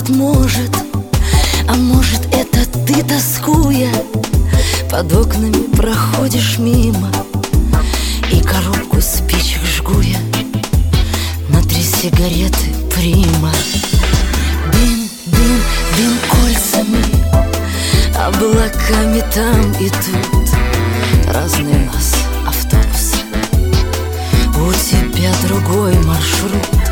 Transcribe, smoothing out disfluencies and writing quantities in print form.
А может это ты, тоскуя, под окнами проходишь мимо, и коробку спичек жгуя на 3 сигареты прима. Дым, дым, дым кольцами, облаками там и тут. Разные у нас автобусы, у тебя другой маршрут.